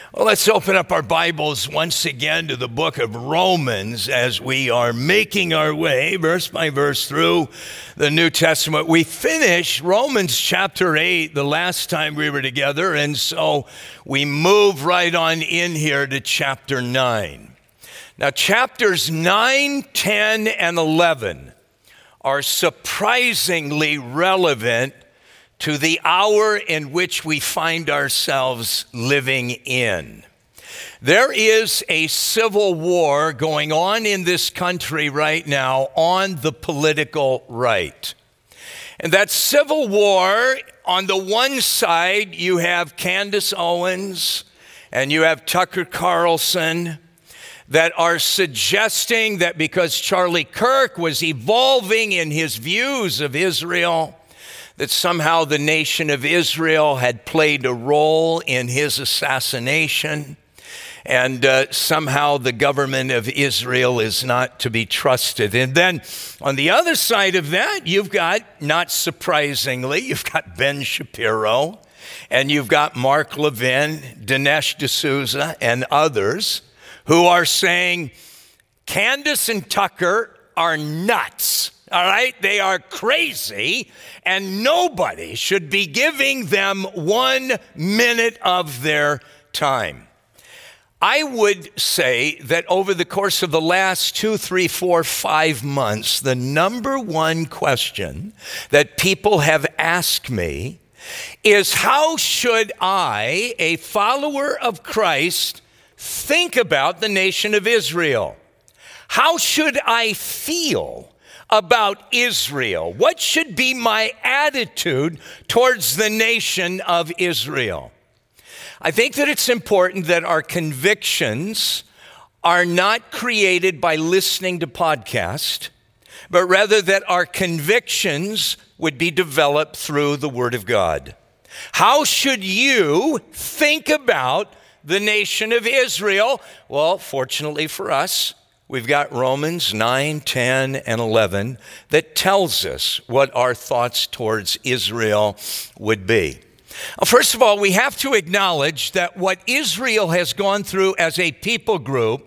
Well, let's open up our Bibles once again to the book of Romans as we are making our way verse by verse through the New Testament. We finished Romans chapter 8 the last time we were together, and so we move right on in here to chapter 9. Now, chapters 9, 10, and 11 are surprisingly relevant to the hour in which we find ourselves living in. There is a civil war going on in this country right now on the political right. And that civil war, on the one side, you have Candace Owens and you have Tucker Carlson that are suggesting that because Charlie Kirk was evolving in his views of Israel, that somehow the nation of Israel had played a role in his assassination, and somehow the government of Israel is not to be trusted. And then on the other side of that, you've got, not surprisingly, you've got Ben Shapiro, and you've got Mark Levin, Dinesh D'Souza, and others who are saying Candace and Tucker are nuts. All right, they are crazy, and nobody should be giving them 1 minute of their time. I would say that over the course of the last 2, 3, 4, 5 months, the number one question that people have asked me is, how should I, a follower of Christ, think about the nation of Israel? How should I feel about Israel? What should be my attitude towards the nation of Israel? I think that it's important that our convictions are not created by listening to podcasts, but rather that our convictions would be developed through the Word of God. How should you think about the nation of Israel? Well, fortunately for us, we've got Romans 9, 10, and 11 that tells us what our thoughts towards Israel would be. First of all, we have to acknowledge that what Israel has gone through as a people group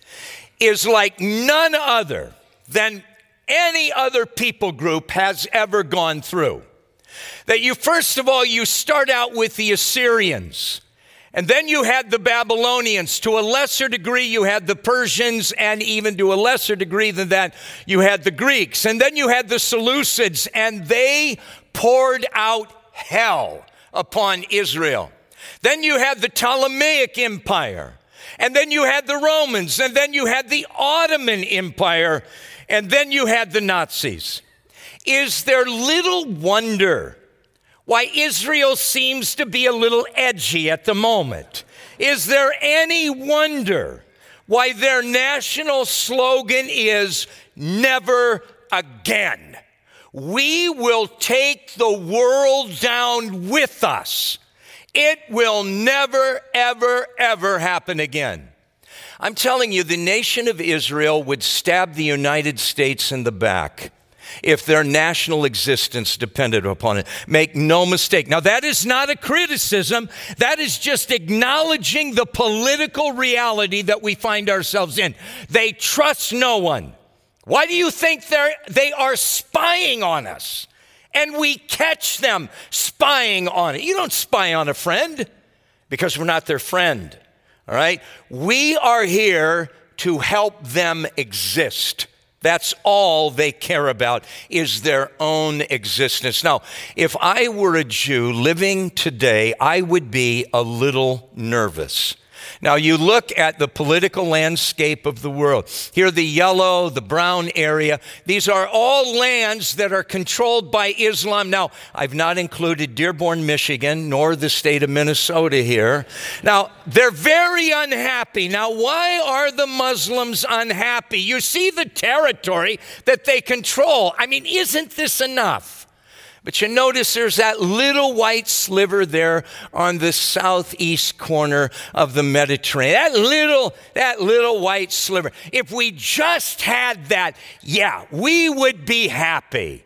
is like none other than any other people group has ever gone through. That first of all, you start out with the Assyrians. And then you had the Babylonians. To a lesser degree, you had the Persians, and even to a lesser degree than that, you had the Greeks. And then you had the Seleucids, and they poured out hell upon Israel. Then you had the Ptolemaic Empire, and then you had the Romans, and then you had the Ottoman Empire, and then you had the Nazis. Is there little wonder why Israel seems to be a little edgy at the moment? Is there any wonder why their national slogan is never again? We will take the world down with us. It will never, ever, ever happen again. I'm telling you, the nation of Israel would stab the United States in the back if their national existence depended upon it. Make no mistake. Now, that is not a criticism. That is just acknowledging the political reality that we find ourselves in. They trust no one. Why do you think they are spying on us? And we catch them spying on it. You don't spy on a friend because we're not their friend. All right? We are here to help them exist. That's all they care about, is their own existence. Now, if I were a Jew living today, I would be a little nervous. Now, you look at the political landscape of the world. Here, the yellow, the brown area. These are all lands that are controlled by Islam. Now, I've not included Dearborn, Michigan, nor the state of Minnesota here. Now, they're very unhappy. Now, why are the Muslims unhappy? You see the territory that they control. I mean, isn't this enough? But you notice there's that little white sliver there on the southeast corner of the Mediterranean. That little white sliver. If we just had that, yeah, we would be happy.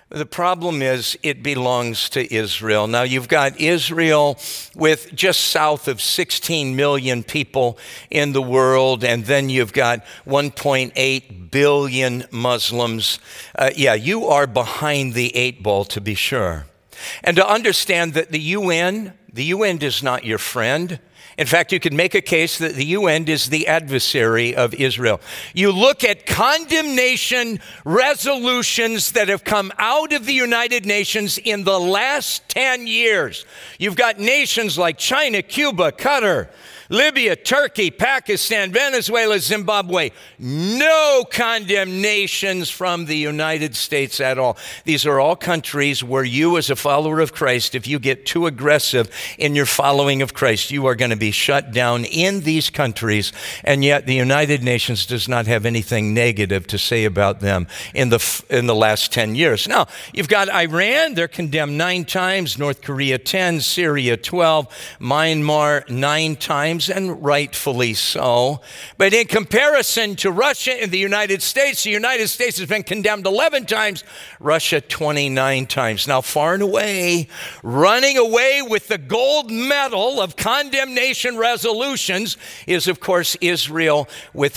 The problem is it belongs to Israel. Now, you've got Israel with just south of 16 million people in the world, and then you've got 1.8 billion Muslims. You are behind the eight ball, to be sure. And to understand that the UN is not your friend. In fact, you could make a case that the UN is the adversary of Israel. You look at condemnation resolutions that have come out of the United Nations in the last 10 years. You've got nations like China, Cuba, Qatar, Libya, Turkey, Pakistan, Venezuela, Zimbabwe. No condemnations from the United States at all. These are all countries where you, as a follower of Christ, if you get too aggressive in your following of Christ, you are going to be shut down in these countries. And yet the United Nations does not have anything negative to say about them in the last 10 years. Now, you've got Iran. They're condemned 9 times. North Korea 10, Syria 12, Myanmar 9 times. And rightfully so. But in comparison to Russia and the United States has been condemned 11 times, Russia 29 times. Now, far and away, running away with the gold medal of condemnation resolutions is, of course, Israel with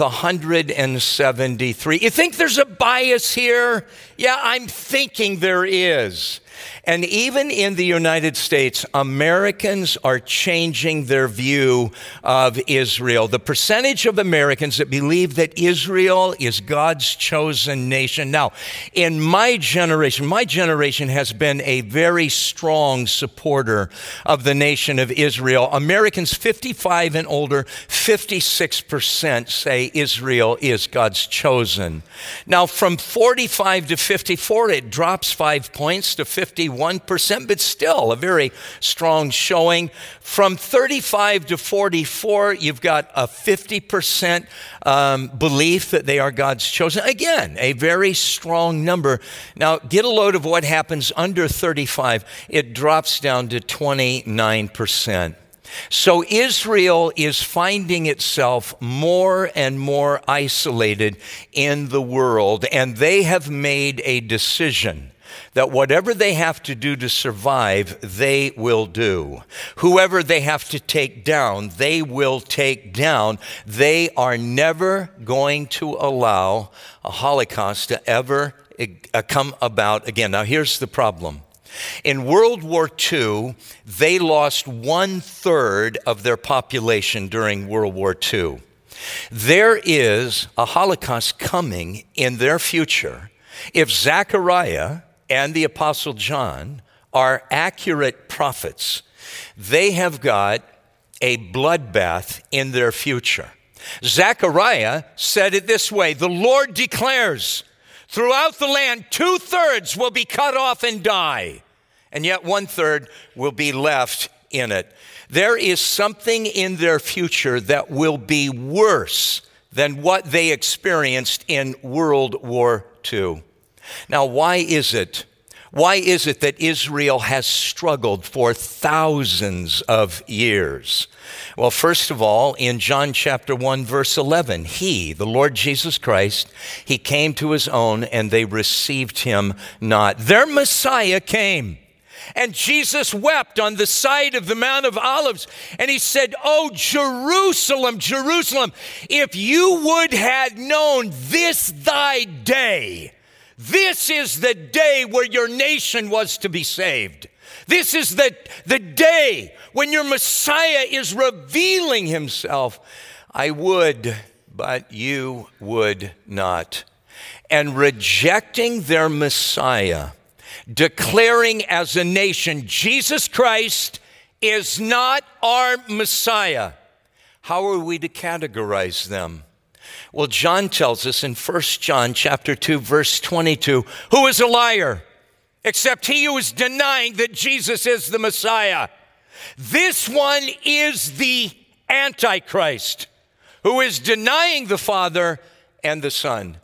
173. You think there's a bias here? Yeah, I'm thinking there is. And even in the United States, Americans are changing their view of Israel. The percentage of Americans that believe that Israel is God's chosen nation. Now, in my generation has been a very strong supporter of the nation of Israel. Americans 55 and older, 56% say Israel is God's chosen. Now, from 45 to 54, it drops 5 points to 51%, but still a very strong showing. From 35 to 44, you've got a 50% belief that they are God's chosen. Again, a very strong number. Now, get a load of what happens under 35. It drops down to 29%. So Israel is finding itself more and more isolated in the world, and they have made a decision that whatever they have to do to survive, they will do. Whoever they have to take down, they will take down. They are never going to allow a Holocaust to ever come about again. Now, here's the problem. In World War II, they lost 1/3 of their population during World War II. There is a Holocaust coming in their future if Zechariah and the Apostle John are accurate prophets. They have got a bloodbath in their future. Zechariah said it this way: the Lord declares, throughout the land, 2/3 will be cut off and die, and yet 1/3 will be left in it. There is something in their future that will be worse than what they experienced in World War II. Now, why is it? Why is it that Israel has struggled for thousands of years? Well, first of all, in John chapter 1, verse 11, He, the Lord Jesus Christ, He came to His own, and they received Him not. Their Messiah came, and Jesus wept on the side of the Mount of Olives, and He said, "Oh, Jerusalem, Jerusalem, if you would have known this thy day, this is the day where your nation was to be saved. This is the day when your Messiah is revealing Himself. I would, but you would not." And rejecting their Messiah, declaring as a nation, Jesus Christ is not our Messiah. How are we to categorize them? Well, John tells us in 1 John chapter 2, verse 22, who is a liar except he who is denying that Jesus is the Messiah? This one is the Antichrist, who is denying the Father and the Son.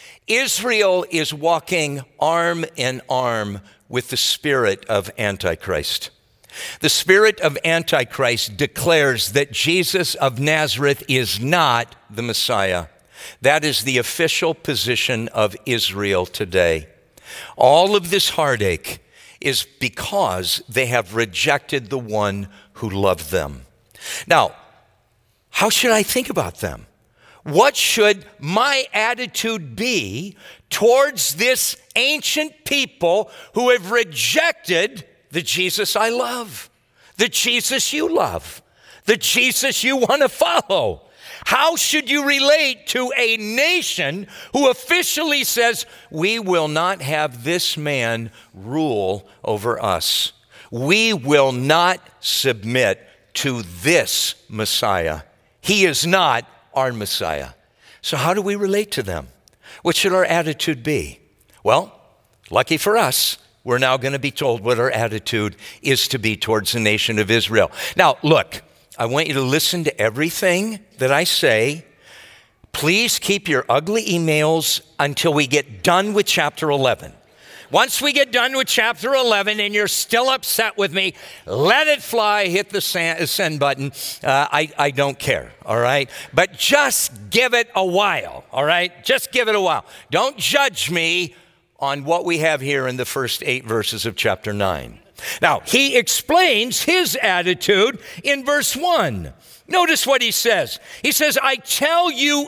Israel is walking arm in arm with the spirit of Antichrist. The spirit of Antichrist declares that Jesus of Nazareth is not the Messiah. That is the official position of Israel today. All of this heartache is because they have rejected the one who loved them. Now, how should I think about them? What should my attitude be towards this ancient people who have rejected the Jesus I love, the Jesus you love, the Jesus you want to follow? How should you relate to a nation who officially says, we will not have this man rule over us? We will not submit to this Messiah. He is not our Messiah. So how do we relate to them? What should our attitude be? Well, lucky for us, we're now going to be told what our attitude is to be towards the nation of Israel. Now, look, I want you to listen to everything that I say. Please keep your ugly emails until we get done with chapter 11. Once we get done with chapter 11 and you're still upset with me, let it fly, hit the send button. I don't care, all right? But just give it a while, all right? Just give it a while. Don't judge me on what we have here in the first 8 verses of chapter 9. Now, he explains his attitude in verse 1. Notice what he says. He says, I tell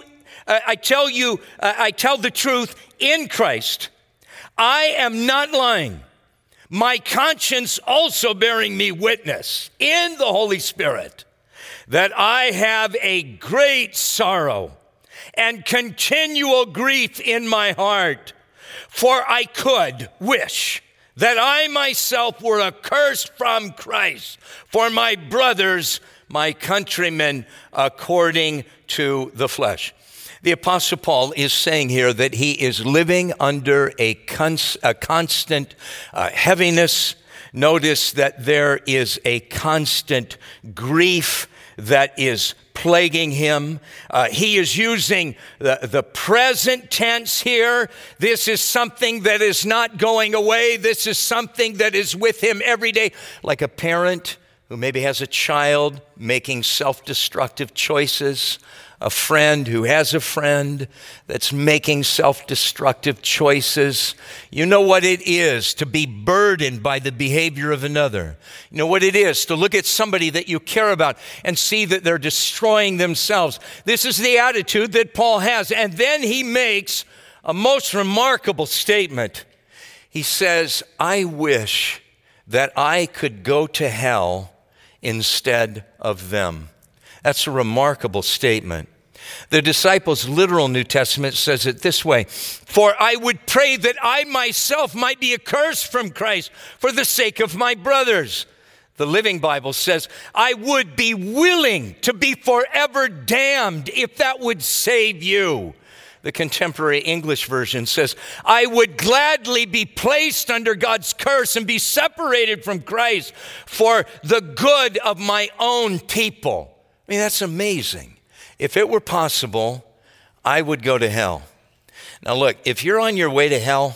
the truth in Christ. I am not lying. My conscience also bearing me witness in the Holy Spirit that I have a great sorrow and continual grief in my heart, for I could wish that I myself were accursed from Christ for my brothers, my countrymen, according to the flesh. The Apostle Paul is saying here that he is living under a constant heaviness. Notice that there is a constant grief that is plaguing him. He is using the present tense here. This is something that is not going away. This is something that is with him every day. Like a parent who maybe has a child making self-destructive choices, a friend who has a friend that's making self-destructive choices. You know what it is to be burdened by the behavior of another. You know what it is to look at somebody that you care about and see that they're destroying themselves. This is the attitude that Paul has. And then he makes a most remarkable statement. He says, I wish that I could go to hell instead of them. That's a remarkable statement. The disciples' literal New Testament says it this way: for I would pray that I myself might be accursed from Christ for the sake of my brothers. The Living Bible says, I would be willing to be forever damned if that would save you. The Contemporary English Version says, I would gladly be placed under God's curse and be separated from Christ for the good of my own people. I mean, that's amazing. If it were possible, I would go to hell. Now look, if you're on your way to hell,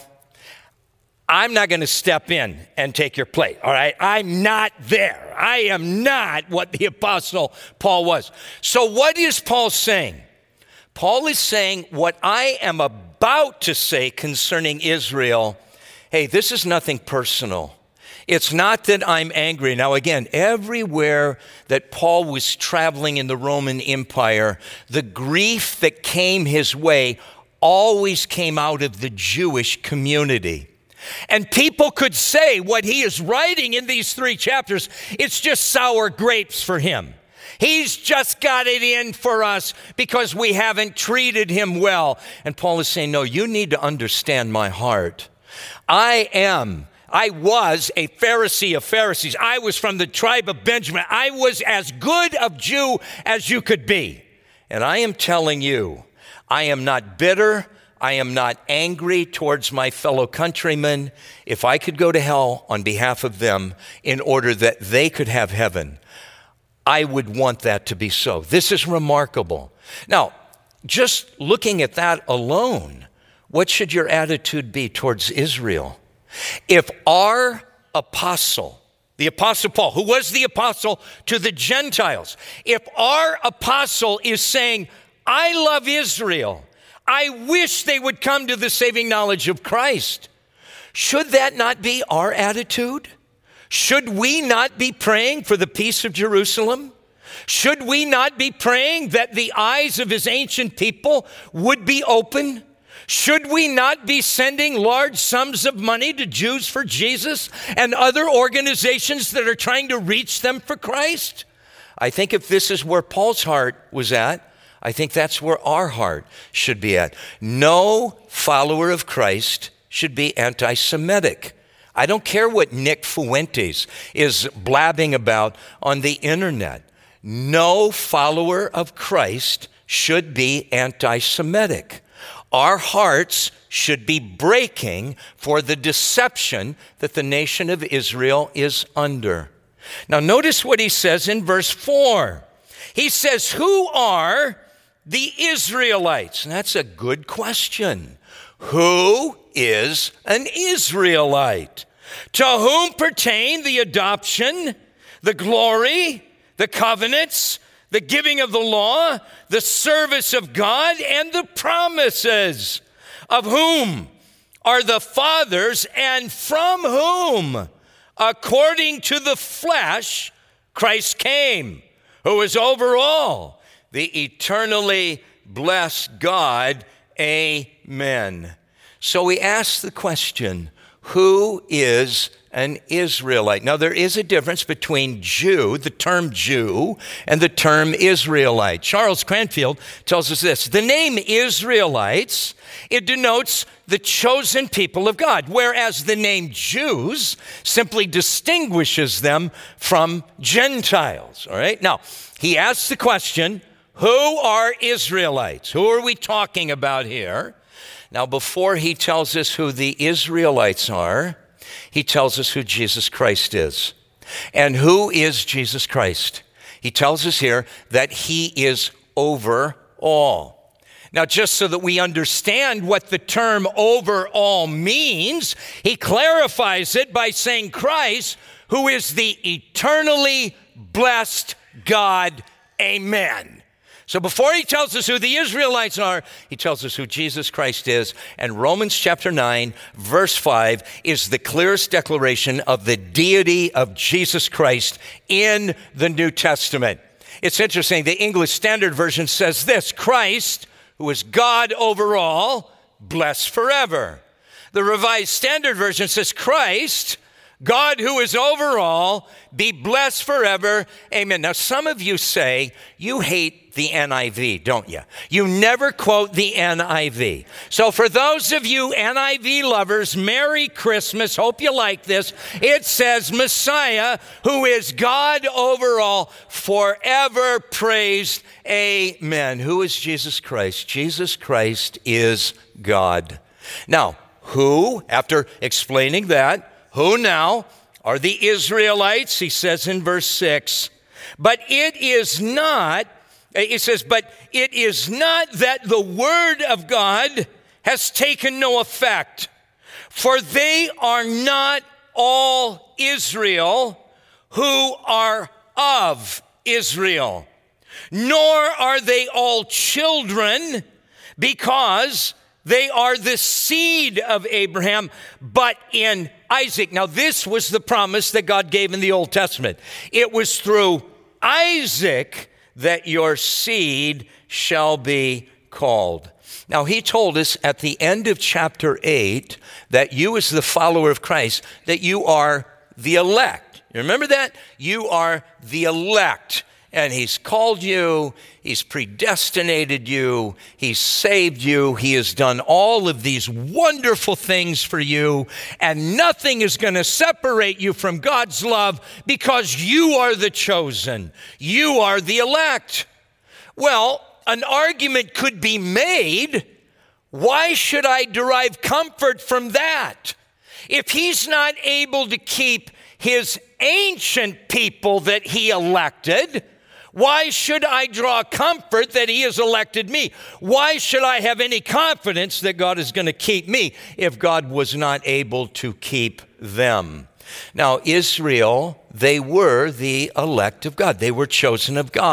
I'm not going to step in and take your plate, all right? I'm not there. I am not what the Apostle Paul was. So what is Paul saying? Paul is saying what I am about to say concerning Israel. Hey, this is nothing personal. It's not that I'm angry. Now again, everywhere that Paul was traveling in the Roman Empire, the grief that came his way always came out of the Jewish community. And people could say what he is writing in these 3 chapters, it's just sour grapes for him. He's just got it in for us because we haven't treated him well. And Paul is saying, no, you need to understand my heart. I was a Pharisee of Pharisees. I was from the tribe of Benjamin. I was as good of Jew as you could be. And I am telling you, I am not bitter. I am not angry towards my fellow countrymen. If I could go to hell on behalf of them in order that they could have heaven, I would want that to be so. This is remarkable. Now, just looking at that alone, what should your attitude be towards Israel? If our apostle, the Apostle Paul, who was the apostle to the Gentiles, if our apostle is saying, I love Israel, I wish they would come to the saving knowledge of Christ, Should that not be our attitude? Should we not be praying for the peace of Jerusalem? Should we not be praying that the eyes of his ancient people would be open? Should we not be sending large sums of money to Jews for Jesus and other organizations that are trying to reach them for Christ? I think if this is where Paul's heart was at, I think that's where our heart should be at. No follower of Christ should be anti-Semitic. I don't care what Nick Fuentes is blabbing about on the internet. No follower of Christ should be anti-Semitic. Our hearts should be breaking for the deception that the nation of Israel is under. Now notice what he says in verse 4. He says, who are the Israelites? And that's a good question. Who is an Israelite? To whom pertain the adoption, the glory, the covenants, the giving of the law, the service of God, and the promises, of whom are the fathers, and from whom, according to the flesh, Christ came, who is over all, the eternally blessed God. Amen. So we ask the question, who is an Israelite? Now, there is a difference between Jew, the term Jew, and the term Israelite. Charles Cranfield tells us this: the name Israelites, it denotes the chosen people of God, whereas the name Jews simply distinguishes them from Gentiles. All right? Now, he asks the question, who are Israelites? Who are we talking about here? Now, before he tells us who the Israelites are, he tells us who Jesus Christ is. And who is Jesus Christ? He tells us here that he is over all. Now, just so that we understand what the term over all means, he clarifies it by saying Christ, who is the eternally blessed God. Amen. So before he tells us who the Israelites are, he tells us who Jesus Christ is. And Romans chapter 9, verse 5 is the clearest declaration of the deity of Jesus Christ in the New Testament. It's interesting. The English Standard Version says this: Christ, who is God over all, blessed forever. The Revised Standard Version says Christ, God who is over all, be blessed forever. Amen. Now, some of you say you hate the NIV, don't you? You never quote the NIV. So for those of you NIV lovers, Merry Christmas. Hope you like this. It says Messiah, who is God over all, forever praised. Amen. Who is Jesus Christ? Jesus Christ is God. Now, who, after explaining that, who now are the Israelites? He says in verse 6, but it is not that the word of God has taken no effect, for they are not all Israel who are of Israel, nor are they all children, because they are the seed of Abraham, but in Isaac. Now, this was the promise that God gave in the Old Testament. It was through Isaac that your seed shall be called. Now, he told us at the end of chapter 8 that you, as the follower of Christ, that you are the elect. You remember that? You are the elect. And he's called you, he's predestinated you, he's saved you, he has done all of these wonderful things for you, and nothing is going to separate you from God's love because you are the chosen. You are the elect. Well, an argument could be made, why should I derive comfort from that? If he's not able to keep his ancient people that he elected, why should I draw comfort that he has elected me? Why should I have any confidence that God is going to keep me if God was not able to keep them? Now, Israel, they were the elect of God. They were chosen of God.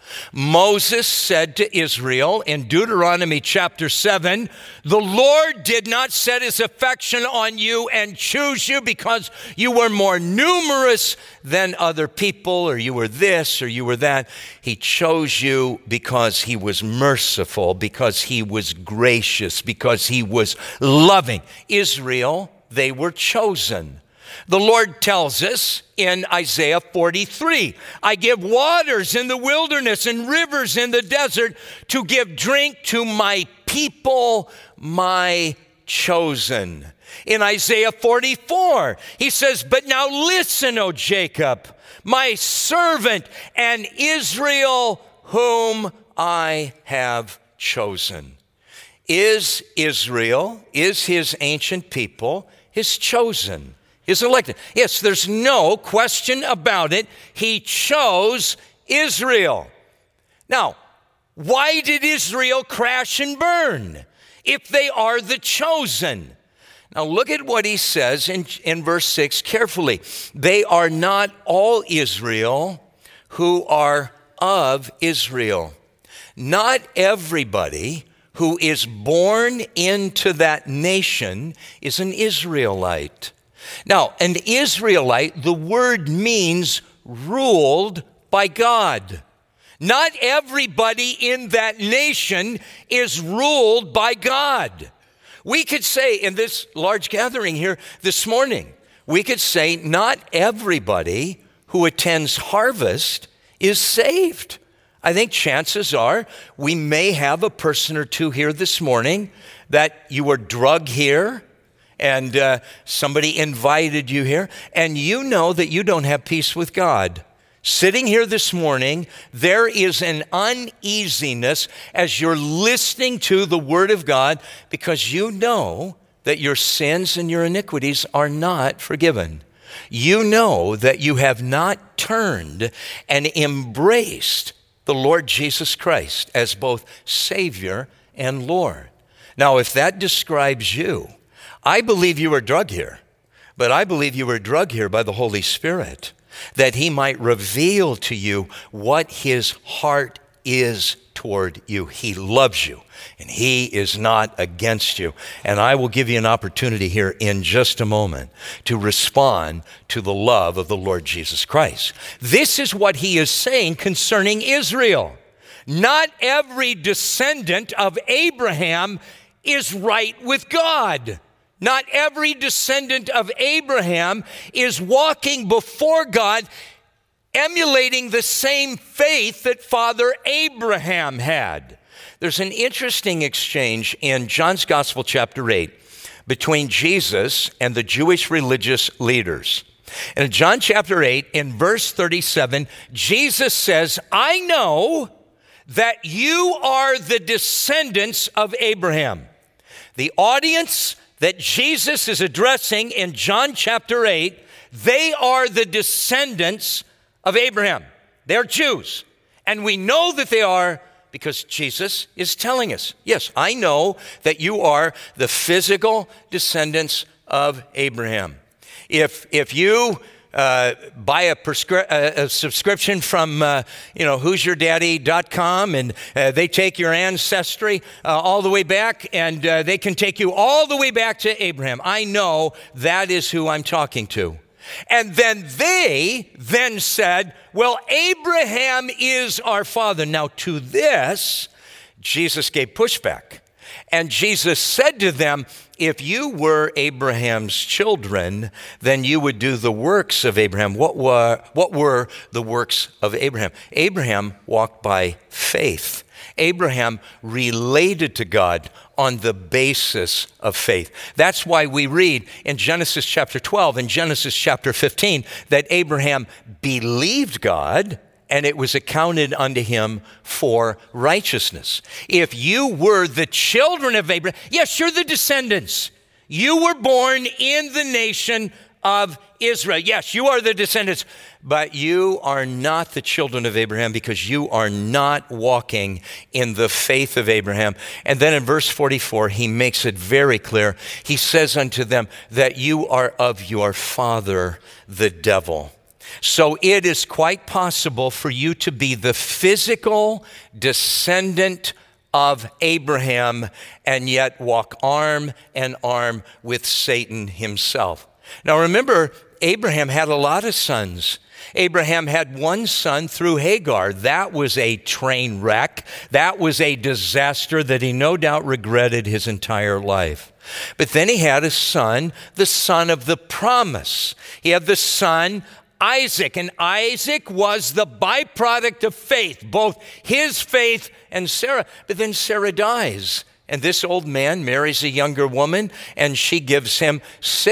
Moses said to Israel in Deuteronomy chapter 7, the Lord did not set his affection on you and choose you because you were more numerous than other people, or you were this, or you were that. He chose you because he was merciful, because he was gracious, because he was loving. Israel, they were chosen. The Lord tells us in Isaiah 43, I give waters in the wilderness and rivers in the desert to give drink to my people, my chosen. In Isaiah 44, he says, but now listen, O Jacob, my servant, and Israel, whom I have chosen. Is Israel, is his ancient people, his chosen? Is elected. Yes, there's no question about it. He chose Israel. Now, why did Israel crash and burn if they are the chosen? Now, look at what he says in verse 6 carefully. They are not all Israel who are of Israel. Not everybody who is born into that nation is an Israelite. Now, an Israelite, the word means ruled by God. Not everybody in that nation is ruled by God. We could say in this large gathering here this morning, we could say not everybody who attends Harvest is saved. I think chances are we may have a person or two here this morning that you were drug here, and somebody invited you here, and you know that you don't have peace with God. Sitting here this morning, there is an uneasiness as you're listening to the Word of God because you know that your sins and your iniquities are not forgiven. You know that you have not turned and embraced the Lord Jesus Christ as both Savior and Lord. Now, if that describes you, I believe you were drugged here, but I believe you were drugged here by the Holy Spirit, that he might reveal to you what his heart is toward you. He loves you, and he is not against you. And I will give you an opportunity here in just a moment to respond to the love of the Lord Jesus Christ. This is what he is saying concerning Israel. Not every descendant of Abraham is right with God. Not every descendant of Abraham is walking before God, emulating the same faith that Father Abraham had. There's an interesting exchange in John's Gospel, chapter 8, between Jesus and the Jewish religious leaders. And in John chapter 8, in verse 37, Jesus says, I know that you are the descendants of Abraham. The audience that Jesus is addressing in John chapter 8, they are the descendants of Abraham. They're Jews. And we know that they are because Jesus is telling us, yes, I know that you are the physical descendants of Abraham. If you buy a subscription from, who'syourdaddy.com, and they take your ancestry all the way back, and they can take you all the way back to Abraham. I know that is who I'm talking to. And then they then said, well, Abraham is our father. Now to this, Jesus gave pushback. And Jesus said to them, if you were Abraham's children, then you would do the works of Abraham. What were the works of Abraham? Abraham walked by faith. Abraham related to God on the basis of faith. That's why we read in Genesis chapter 12 and Genesis chapter 15 that Abraham believed God, and it was accounted unto him for righteousness. If you were the children of Abraham, yes, you're the descendants. You were born in the nation of Israel. Yes, you are the descendants, but you are not the children of Abraham because you are not walking in the faith of Abraham. And then in verse 44, he makes it very clear. He says unto them that you are of your father, the devil. So it is quite possible for you to be the physical descendant of Abraham and yet walk arm in arm with Satan himself. Now remember, Abraham had a lot of sons. Abraham had one son through Hagar. That was a train wreck. That was a disaster that he no doubt regretted his entire life. But then he had a son, the son of the promise. He had the son Isaac, and Isaac was the byproduct of faith, both his faith and Sarah. But then Sarah dies, and this old man marries a younger woman, and she gives him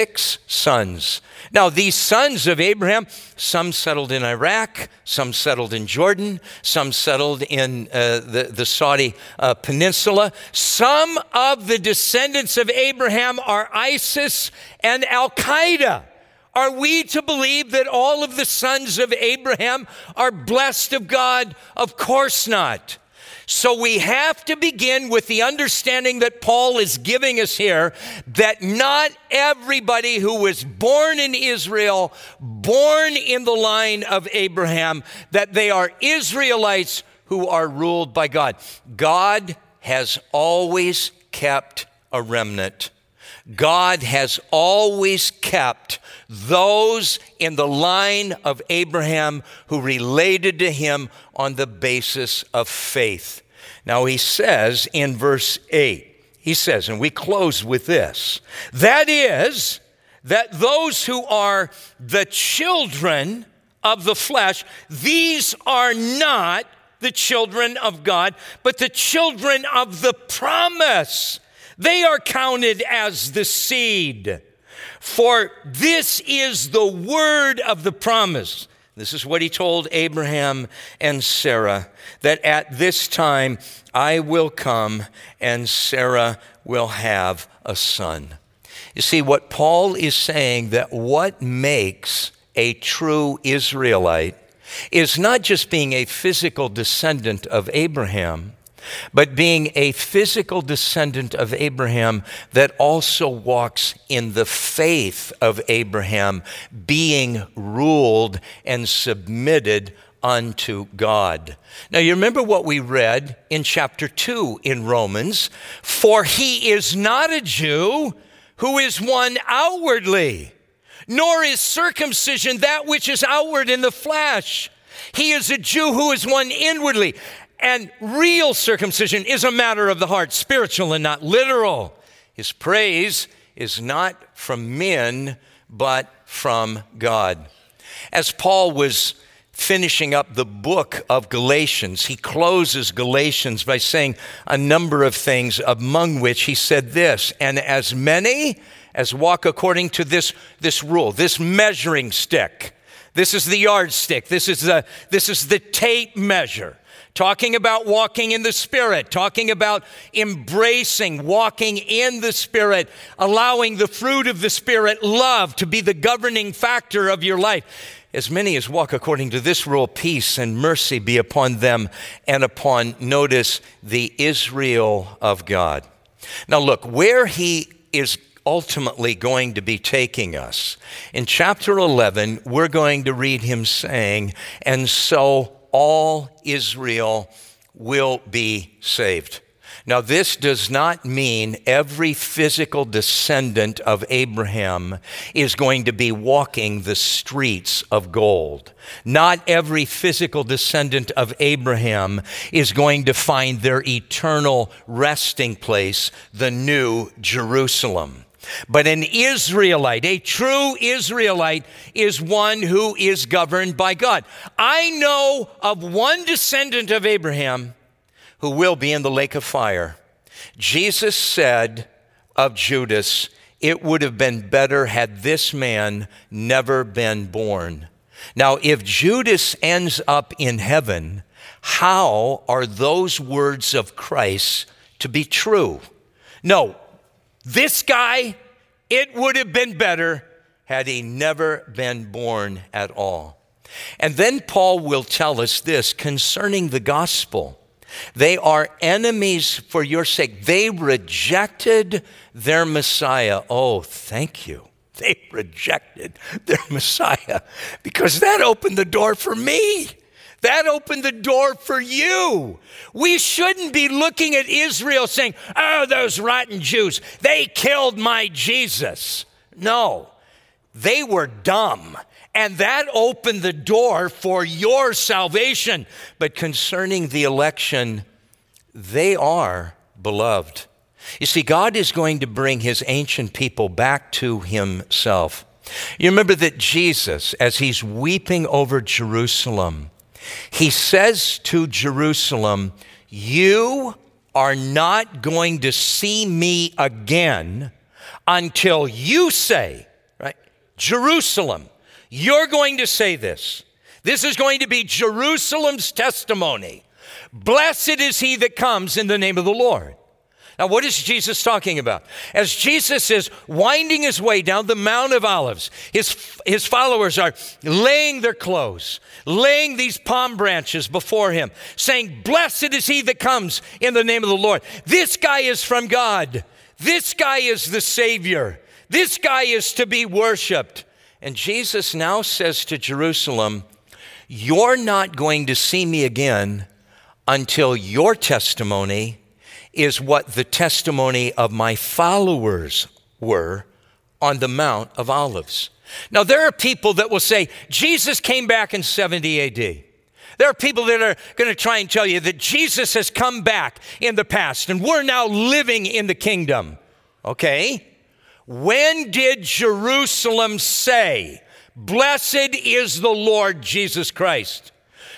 6 sons. Now, these sons of Abraham, some settled in Iraq, some settled in Jordan, some settled in the Saudi peninsula. Some of the descendants of Abraham are ISIS and Al-Qaeda. Are we to believe that all of the sons of Abraham are blessed of God? Of course not. So we have to begin with the understanding that Paul is giving us here, that not everybody who was born in Israel, born in the line of Abraham, that they are Israelites who are ruled by God. God has always kept a remnant. God has always kept those in the line of Abraham who related to him on the basis of faith. Now he says in verse 8, he says, and we close with this, that is, that those who are the children of the flesh, these are not the children of God, but the children of the promise. They are counted as the seed. For this is the word of the promise. This is what he told Abraham and Sarah, that at this time I will come and Sarah will have a son. You see, what Paul is saying, that what makes a true Israelite is not just being a physical descendant of Abraham, but being a physical descendant of Abraham that also walks in the faith of Abraham, being ruled and submitted unto God. Now, you remember what we read in chapter 2 in Romans, for he is not a Jew who is one outwardly, nor is circumcision that which is outward in the flesh. He is a Jew who is one inwardly. And real circumcision is a matter of the heart, spiritual and not literal. His praise is not from men, but from God. As Paul was finishing up the book of Galatians, he closes Galatians by saying a number of things, among which he said this, and as many as walk according to this rule, this measuring stick, this is the yardstick, this is the tape measure. Talking about walking in the Spirit, talking about embracing, walking in the Spirit, allowing the fruit of the Spirit, love, to be the governing factor of your life. As many as walk according to this rule, peace and mercy be upon them and upon, notice, the Israel of God. Now look, where he is ultimately going to be taking us. In chapter 11, we're going to read him saying, and so all Israel will be saved. Now, this does not mean every physical descendant of Abraham is going to be walking the streets of gold. Not every physical descendant of Abraham is going to find their eternal resting place, the New Jerusalem. But an Israelite, a true Israelite, is one who is governed by God. I know of one descendant of Abraham who will be in the lake of fire. Jesus said of Judas, it would have been better had this man never been born. Now, if Judas ends up in heaven, how are those words of Christ to be true? No. This guy, it would have been better had he never been born at all. And then Paul will tell us this concerning the gospel. They are enemies for your sake. They rejected their Messiah. Oh, thank you. they rejected their Messiah because that opened the door for me. That opened the door for you. We shouldn't be looking at Israel saying, oh, those rotten Jews, they killed my Jesus. No, they were dumb. And that opened the door for your salvation. But concerning the election, they are beloved. You see, God is going to bring his ancient people back to himself. You remember that Jesus, as he's weeping over Jerusalem, he says to Jerusalem, you are not going to see me again until you say, right, Jerusalem, you're going to say this. This is going to be Jerusalem's testimony. Blessed is he that comes in the name of the Lord. Now, what is Jesus talking about? As Jesus is winding his way down the Mount of Olives, his followers are laying their clothes, laying these palm branches before him, saying, blessed is he that comes in the name of the Lord. This guy is from God. This guy is the Savior. This guy is to be worshiped. And Jesus now says to Jerusalem, you're not going to see me again until your testimony is what the testimony of my followers were on the Mount of Olives. Now, there are people that will say, Jesus came back in 70 AD. There are people that are going to try and tell you that Jesus has come back in the past and we're now living in the kingdom. Okay? When did Jerusalem say, blessed is the Lord Jesus Christ?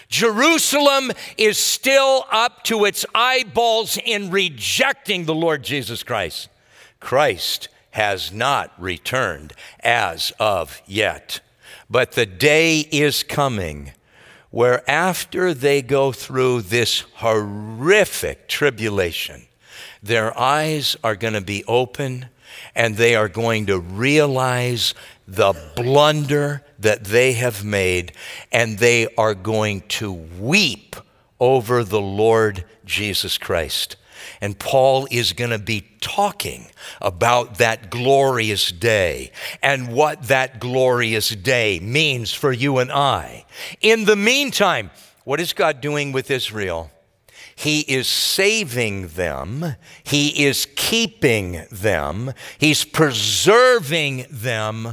Jerusalem is still up to its eyeballs in rejecting the Lord Jesus Christ. Christ has not returned as of yet. But the day is coming where after they go through this horrific tribulation, their eyes are going to be open and they are going to realize the blunder that they have made, and they are going to weep over the Lord Jesus Christ. And Paul is going to be talking about that glorious day and what that glorious day means for you and I. In the meantime, what is God doing with Israel? He is saving them. He is keeping them. He's preserving them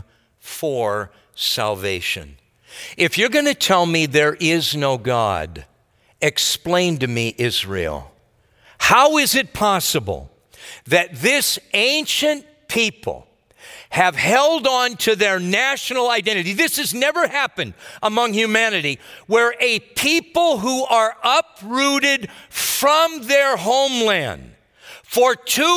for salvation. If you're going to tell me there is no God, explain to me Israel. How is it possible that this ancient people have held on to their national identity? This has never happened among humanity, where a people who are uprooted from their homeland for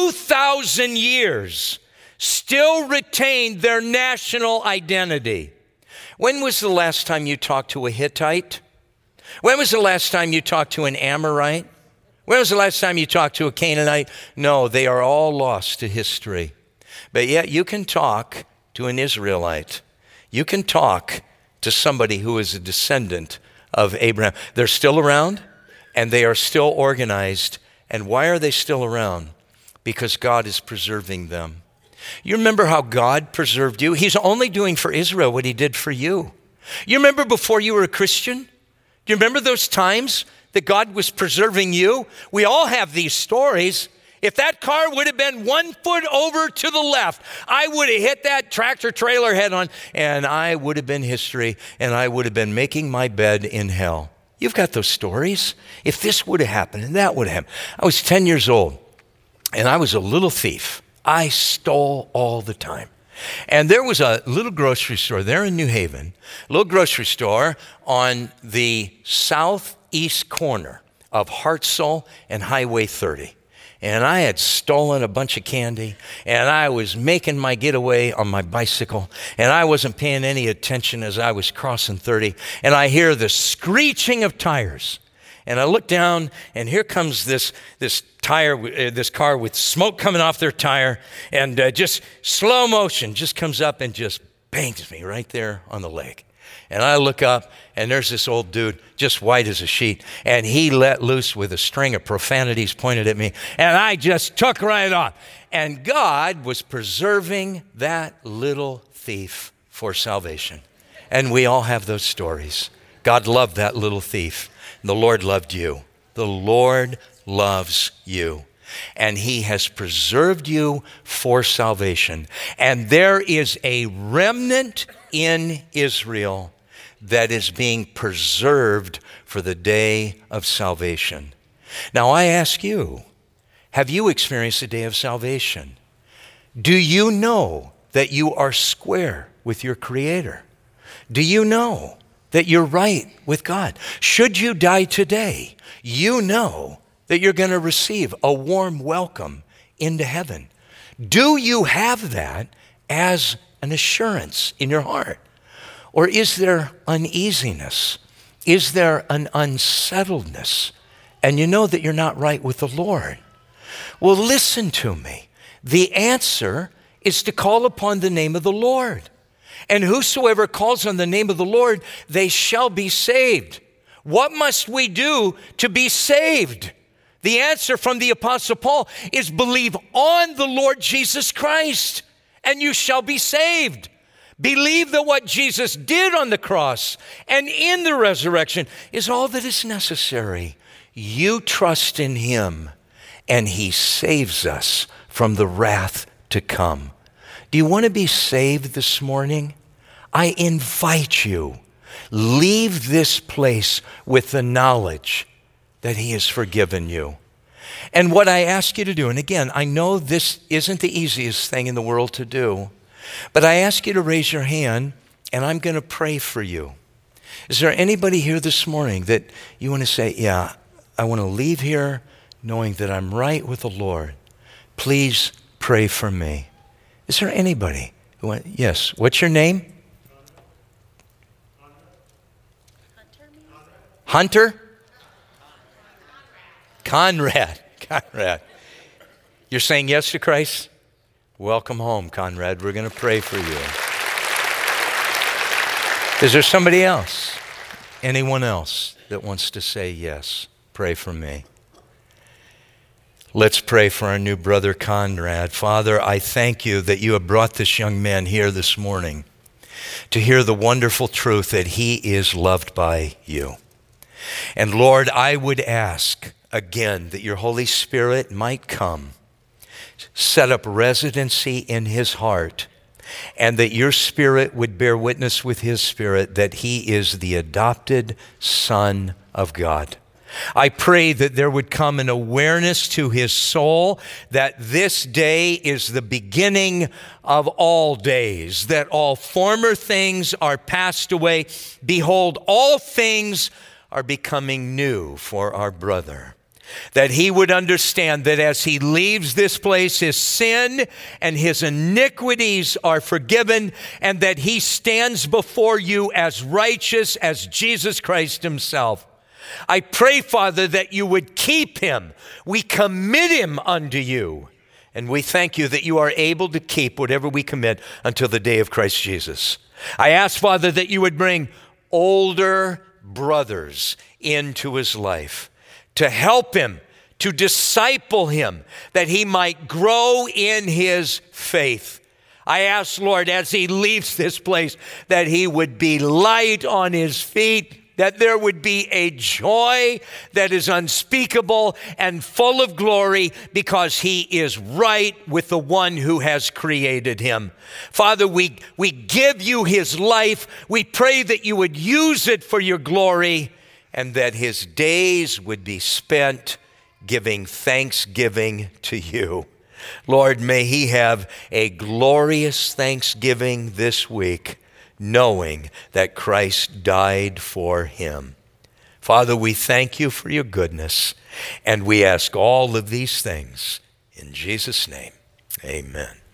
2,000 years still retain their national identity. When was the last time you talked to a Hittite? When was the last time you talked to an Amorite? When was the last time you talked to a Canaanite? No, they are all lost to history. But yet you can talk to an Israelite. You can talk to somebody who is a descendant of Abraham. They're still around and they are still organized. And why are they still around? Because God is preserving them. You remember how God preserved you? He's only doing for Israel what he did for you. You remember before you were a Christian? Do you remember those times that God was preserving you? We all have these stories. If that car would have been 1 foot over to the left, I would have hit that tractor trailer head on, and I would have been history, and I would have been making my bed in hell. You've got those stories. If this would have happened and that would have happened. I was 10 years old, and I was a little thief. I stole all the time. And there was a little grocery store there in New Haven, a little grocery store on the southeast corner of Hartselle and Highway 30. And I had stolen a bunch of candy, and I was making my getaway on my bicycle, and I wasn't paying any attention as I was crossing 30, and I hear the screeching of tires. And I look down, and here comes this car with smoke coming off their tire, and just slow motion just comes up and just bangs me right there on the leg. And I look up, and there's this old dude, just white as a sheet, and he let loose with a string of profanities pointed at me, and I just took right off. And God was preserving that little thief for salvation. And we all have those stories. God loved that little thief. The Lord loved you. The Lord loves you. And he has preserved you for salvation. And there is a remnant in Israel that is being preserved for the day of salvation. Now I ask you, have you experienced the day of salvation? Do you know that you are square with your Creator? Do you know that you're right with God? Should you die today, you know that you're going to receive a warm welcome into heaven. Do you have that as an assurance in your heart? Or is there uneasiness? Is there an unsettledness? And you know that you're not right with the Lord? Well, listen to me. The answer is to call upon the name of the Lord. And whosoever calls on the name of the Lord, they shall be saved. What must we do to be saved? The answer from the Apostle Paul is believe on the Lord Jesus Christ, and you shall be saved. Believe that what Jesus did on the cross and in the resurrection is all that is necessary. You trust in him, and he saves us from the wrath to come. Do you want to be saved this morning? I invite you, leave this place with the knowledge that he has forgiven you. And what I ask you to do, and again, I know this isn't the easiest thing in the world to do, but I ask you to raise your hand, and I'm going to pray for you. Is there anybody here this morning that you want to say, yeah, I want to leave here knowing that I'm right with the Lord? Please pray for me. Is there anybody who want? Yes. What's your name? Hunter? Conrad. Conrad. You're saying yes to Christ? Welcome home, Conrad. We're going to pray for you. Is there somebody else? Anyone else that wants to say yes? Pray for me. Let's pray for our new brother Conrad. Father, I thank you that you have brought this young man here this morning to hear the wonderful truth that he is loved by you. And Lord, I would ask again that your Holy Spirit might come, set up residency in his heart, and that your Spirit would bear witness with his spirit that he is the adopted Son of God. I pray that there would come an awareness to his soul that this day is the beginning of all days, that all former things are passed away. Behold, all things are becoming new for our brother. That he would understand that as he leaves this place, his sin and his iniquities are forgiven, and that he stands before you as righteous as Jesus Christ himself. I pray, Father, that you would keep him. We commit him unto you. And we thank you that you are able to keep whatever we commit until the day of Christ Jesus. I ask, Father, that you would bring older brothers into his life to help him, to disciple him, that he might grow in his faith. I ask, Lord, as he leaves this place, that he would be light on his feet, that there would be a joy that is unspeakable and full of glory because he is right with the one who has created him. Father, we give you his life. We pray that you would use it for your glory and that his days would be spent giving thanksgiving to you. Lord, may he have a glorious Thanksgiving this week, knowing that Christ died for him. Father, we thank you for your goodness, and we ask all of these things in Jesus' name. Amen.